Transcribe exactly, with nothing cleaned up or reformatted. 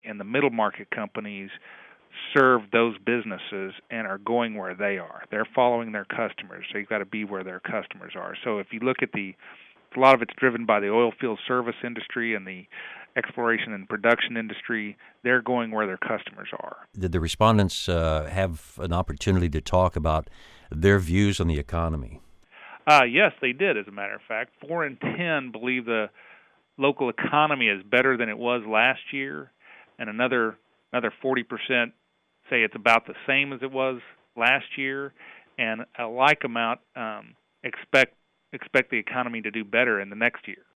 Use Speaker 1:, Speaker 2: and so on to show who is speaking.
Speaker 1: and the middle market companies serve those businesses and are going where they are. They're following their customers, so you've got to be where their customers are. So if you look at the, a lot of it's driven by the oil field service industry and the exploration and production industry. They're going where their customers are.
Speaker 2: Did the respondents uh, have an opportunity to talk about their views on the economy?
Speaker 1: Uh, yes, they did, as a matter of fact. Four in ten believe the local economy is better than it was last year, and another another forty percent say it's about the same as it was last year, and a like amount um, expect expect the economy to do better in the next year.